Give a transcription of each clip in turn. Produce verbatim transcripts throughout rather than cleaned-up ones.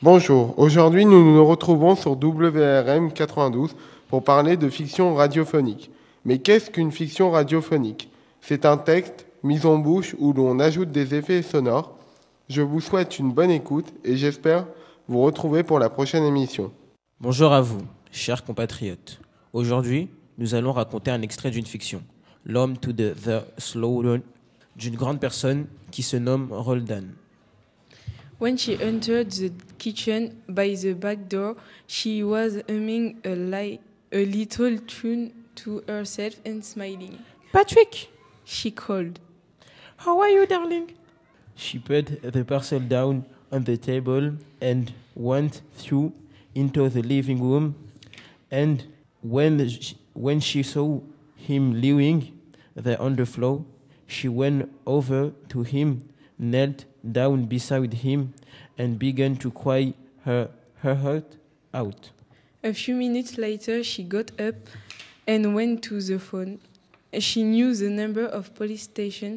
Bonjour, aujourd'hui nous nous retrouvons sur W R M quatre-vingt-douze pour parler de fiction radiophonique. Mais qu'est-ce qu'une fiction radiophonique ? C'est un texte mis en bouche où l'on ajoute des effets sonores. Je vous souhaite une bonne écoute et j'espère vous retrouver pour la prochaine émission. Bonjour à vous, chers compatriotes. Aujourd'hui, nous allons raconter un extrait d'une fiction, L'homme to the, the Slaughter, d'une grande personne qui se nomme Roldan. When she entered the kitchen by the back door, she was humming a, li- a little tune to herself and smiling. Patrick, She called. how are you, darling? She put the parcel down on the table and went through into the living room. And when she, when she saw him lying there on the floor, she went over to him, knelt down beside him, and began to cry her, her heart out. A few minutes later, she got up and went to the phone. She knew the number of police station.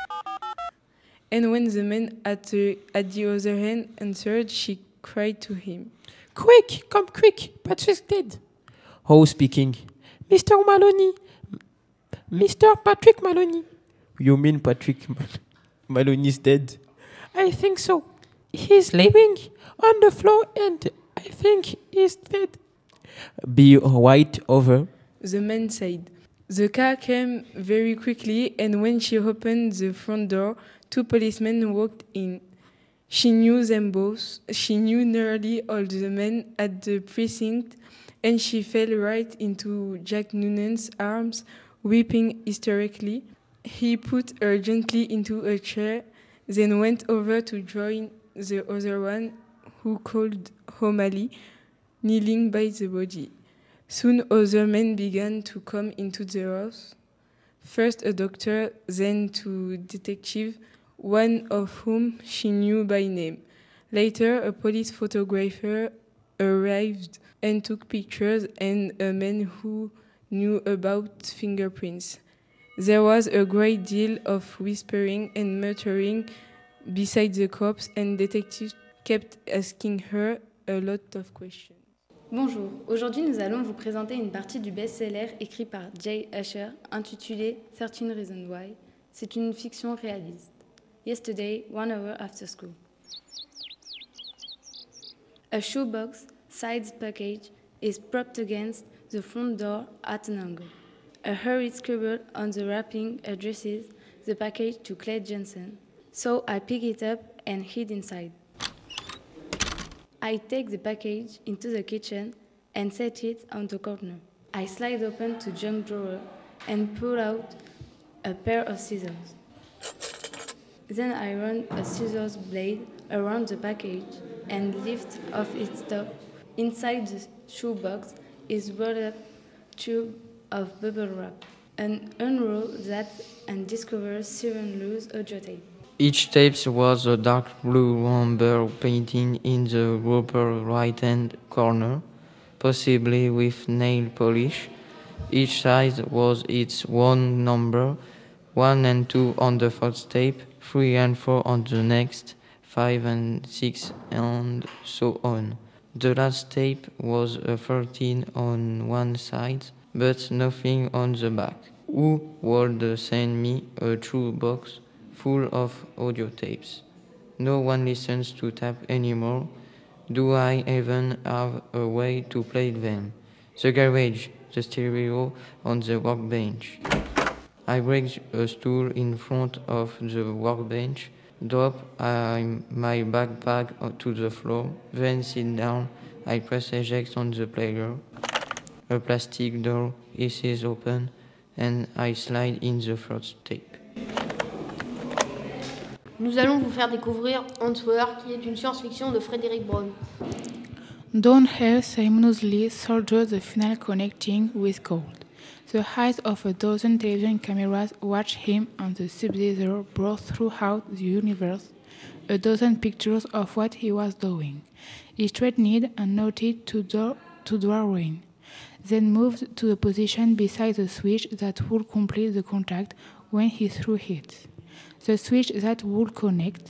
And when the man at the, at the other end answered, she cried to him. Quick, come quick, Patrick's dead. Who speaking? Mister Maloney. Mister Patrick Maloney. You mean Patrick Mal- Maloney's dead? I think so. He's living on the floor and I think he's dead. Be right over. The man said. The car came very quickly, and when she opened the front door, two policemen walked in. She knew them both. She knew nearly all the men at the precinct, and she fell right into Jack Noonan's arms, weeping hysterically. He put her gently into a chair, then went over to join the other one, who called O'Malley, kneeling by the body. Soon other men began to come into the house. First a doctor, then two detectives, one of whom she knew by name. Later a police photographer arrived and took pictures, and a man who knew about fingerprints. There was a great deal of whispering and muttering beside the corpse, and detectives kept asking her a lot of questions. Bonjour, aujourd'hui nous allons vous présenter une partie du best-seller écrit par Jay Asher intitulé thirteen Reasons Why. C'est une fiction réaliste. Yesterday, one hour after school. A shoebox sized package is propped against the front door at an angle. A hurried scribble on the wrapping addresses the package to Clay Jensen. So I pick it up and hid inside. I take the package into the kitchen and set it on the corner. I slide open the junk drawer and pull out a pair of scissors. Then I run a scissors blade around the package and lift off its top. Inside the shoebox is rolled up tube of bubble wrap. And unroll that and discover seven loose audio tape. Each tape was a dark blue number painted in the upper right-hand corner, possibly with nail polish. Each side was its own number, one and two on the first tape, three and four on the next, five and six, and so on. The last tape was a thirteen on one side, but nothing on the back. Who would send me a true box full of audio tapes? No one listens to tape anymore. Do I even have a way to play them? The garage, the stereo on the workbench. I break a stool in front of the workbench, drop uh, my backpack to the floor, then sit down. I press eject on the player. A plastic door hisses open, and I slide in the first tape. Nous allons vous faire découvrir Antwerp, qui est une science-fiction de Frédéric Brown. Dawn Hale ceremoniously soldered the final connecting with gold. The eyes of a dozen television cameras watched him and the Sub-Zero brought throughout the universe a dozen pictures of what he was doing. He straightened and nodded to, do- to Dwayne, then moved to the position beside the switch that would complete the contact when he threw it. The switch that would connect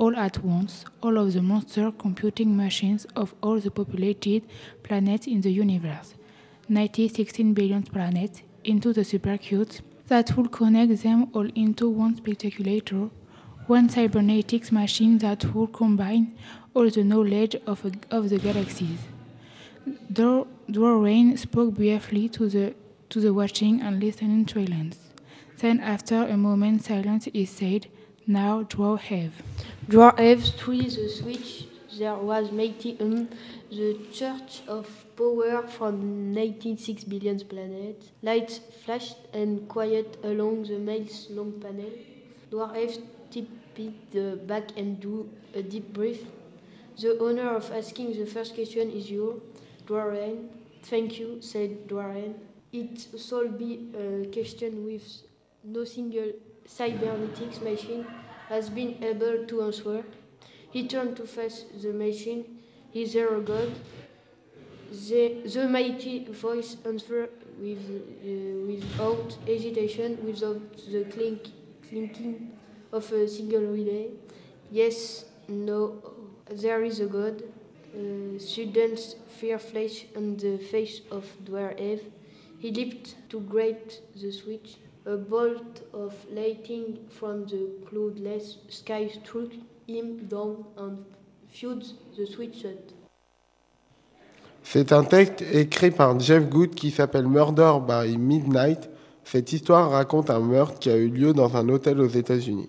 all at once, all of the monster computing machines of all the populated planets in the universe, ninety sixteen billion planets, into the supercute that will connect them all into one spectaculator, one cybernetics machine that will combine all the knowledge of, a, of the galaxies. Dor- Dwayne spoke briefly to the to the watching and listening trillions. Then, after a moment's silence, he said, "Now draw have." Draw have three the switch. There was mighty on the church of power from ninety-six billion planets. Lights flashed and quiet along the mail's long panel. Dwarf tipped the back and drew a deep breath. The honor of asking the first question is yours, Dwarren. Thank you, said Dwarren. It shall be a question with no single cybernetics machine has been able to answer. He turned to face the machine. Is there a God? The, the mighty voice answered with, uh, without hesitation, without the clink, clinking of a single relay. Yes, no, there is a God. Uh, sudden fear flashed on the face of Dwarf. He leaped to grab the switch. A bolt of lighting from the cloudless sky struck him down and fused the switch shut. C'est un texte écrit par Jeff Good qui s'appelle Murder by Midnight. Cette histoire raconte un meurtre qui a eu lieu dans un hôtel aux États-Unis.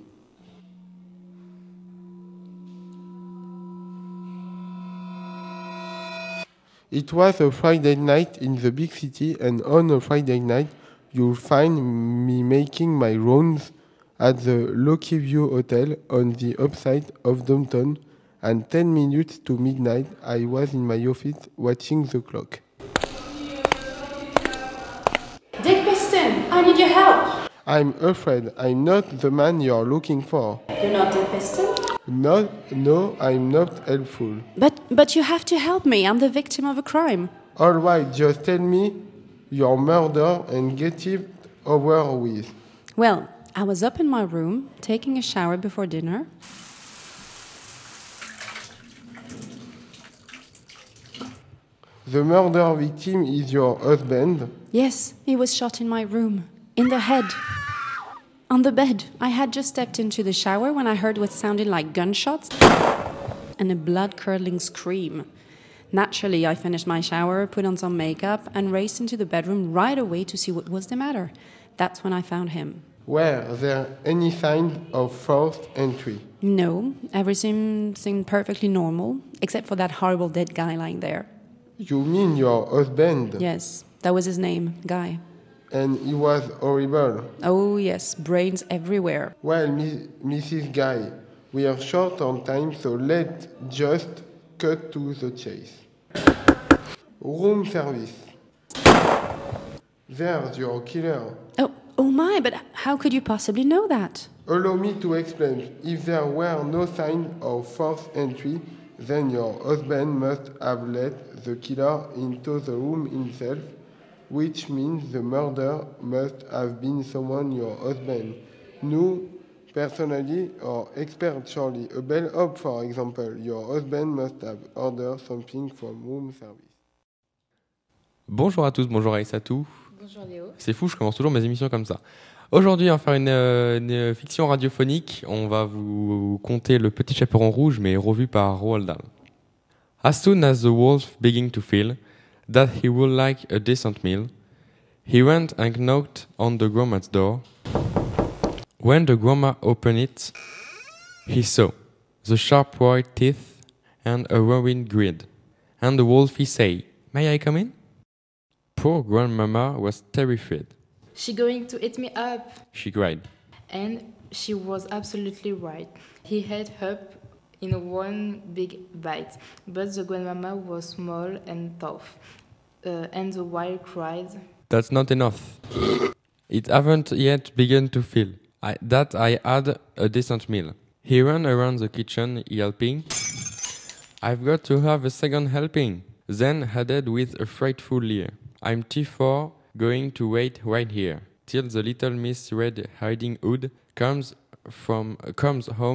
It was a Friday night in the big city, and on a Friday night, you'll find me making my rounds at the Lucky View Hotel on the upside of downtown, and ten minutes to midnight, I was in my office watching the clock. Dick Piston, I need your help. I'm afraid I'm not the man you're looking for. You're not Dick Piston? No, no, I'm not helpful. But but you have to help me. I'm the victim of a crime. All right, just tell me your murder and get it over with. Well, I was up in my room, taking a shower before dinner. The murder victim is your husband. Yes, he was shot in my room, in the head. On the bed. I had just stepped into the shower when I heard what sounded like gunshots and a blood-curdling scream. Naturally, I finished my shower, put on some makeup, and raced into the bedroom right away to see what was the matter. That's when I found him. Were there any sign of forced entry? No, everything seemed perfectly normal, except for that horrible dead guy lying there. You mean your husband? Yes, that was his name, Guy. And he was horrible. Oh, yes, brains everywhere. Well, Missus Guy, we are short on time, so let's just cut to the chase. Room service. There's your killer. Oh, oh my, but how could you possibly know that? Allow me to explain. If there were no sign of forced entry, then your husband must have let the killer into the room himself, which means the murder must have been someone your husband knew personally or expert Charlie. A bellhop, for example. Your husband must have ordered something from room service. Bonjour à tous, bonjour Aïssatou. Bonjour Léo. C'est fou, je commence toujours mes émissions comme ça. Aujourd'hui, on va faire une, une fiction radiophonique. On va vous conter Le Petit Chaperon Rouge, mais revu par Roald Dahl. As soon as the wolf began to feel that he would like a decent meal, he went and knocked on the grandma's door. When the grandma opened it, he saw the sharp white teeth and a ruined grin. And the wolfie say, "May I come in?" Poor grandmama was terrified. She going to eat me up. She cried. And she was absolutely right. He had up in one big bite, but the grandmama was small and tough. Uh, and the wild cried, "That's not enough. It haven't yet begun to feel I, that I had a decent meal." He ran around the kitchen yelping, "I've got to have a second helping." Then added with a frightful leer, "I'm T four going to wait right here till the little Miss Red Riding Hood comes from uh, comes home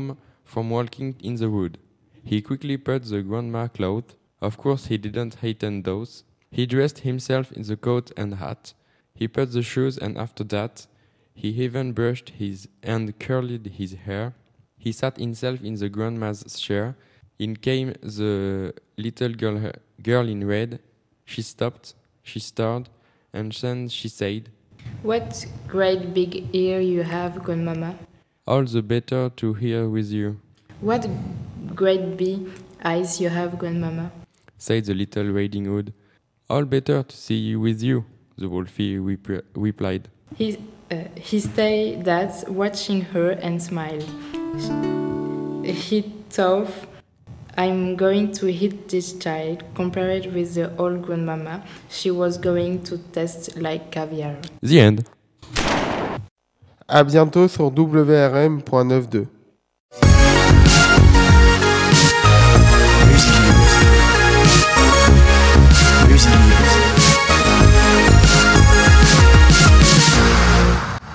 from walking in the wood. He quickly put the grandma clothes. Of course, he didn't hasten those. He dressed himself in the coat and hat. He put the shoes, and after that, he even brushed his and curled his hair. He sat himself in the grandma's chair. In came the little girl, girl in red. She stopped, she stared, and then she said, "What great big ear you have, Grandmama." "All the better to hear with you," "What great big eyes you have, Grandmama," said the little Riding Hood. "All better to see you with you," the Wolfie rep- replied. He, uh, he stayed that, watching her and smiled. He thought, "I'm going to hit this child." Compared with the old grandmama, she was going to taste like caviar. The end. À bientôt sur W R M point neuf deux.